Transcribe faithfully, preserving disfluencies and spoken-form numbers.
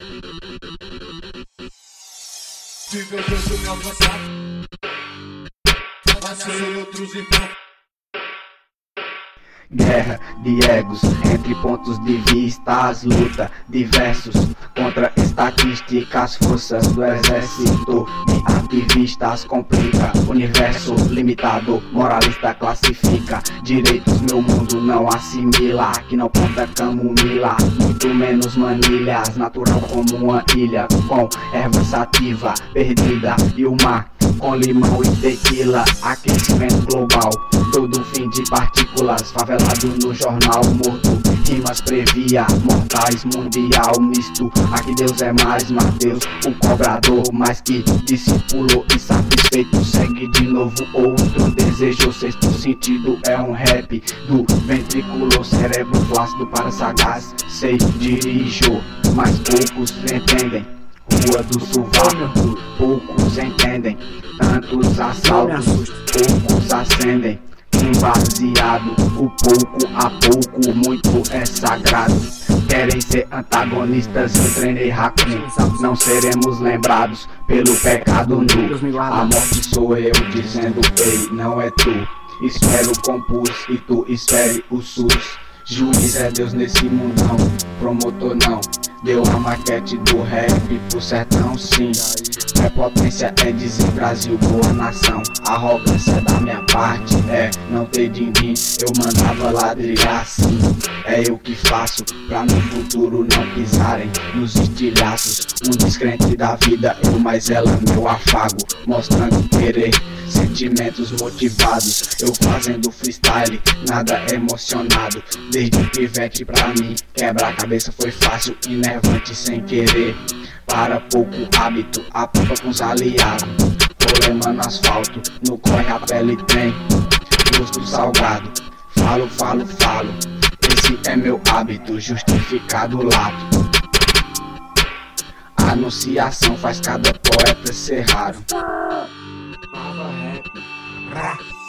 Tive eu penso me alcançar, passei outros então. Guerra de egos entre pontos de vistas, luta diversos contra estatísticas, forças do exército de ativistas, complica, universo limitado, moralista classifica, direitos meu mundo não assimila, que não conta camomila, muito menos manilhas, natural como uma ilha, com erva sativa, perdida e o mar, com limão e tequila, aquecimento global, todo fim de partículas, favelado no jornal morto, rimas previa, mortais mundial misto, aqui Deus é mais Mateus, o cobrador, mais que discípulo e satisfeito, segue de novo outro desejo, o sexto sentido é um rap do ventrículo, cérebro flácido para sagaz, sei, dirijo, mas poucos entendem. Rua do sovaco, poucos entendem. Tantos assaltos, poucos acendem. Um baseado, o pouco a pouco, muito é sagrado. Querem ser antagonistas, eu treinei Hakun. Não seremos lembrados pelo pecado nu. A morte sou eu dizendo, ei, não é tu. Espero o compus e tu espere o SUS. Juiz é Deus nesse mundão, promotor não. Deu a maquete do rap pro sertão, sim. Prepotência é dizer Brasil, boa nação. Arrogância da minha parte é não ter din-din. Eu mandava ladrilhar assim. É eu que faço pra no futuro não pisarem nos estilhaços. Um descrente da vida, eu mais ela meu afago, mostrando querer, sentimentos motivados. Eu fazendo freestyle, nada emocionado. Desde pivete pra mim, quebrar a cabeça foi fácil, enervante sem querer. Para pouco hábito, a pompa com os aliados. Rolema no asfalto, no corre a pele tem gosto salgado. Falo, falo, falo, esse é meu hábito, justificado lato. Anunciação faz cada poeta ser raro. Rap.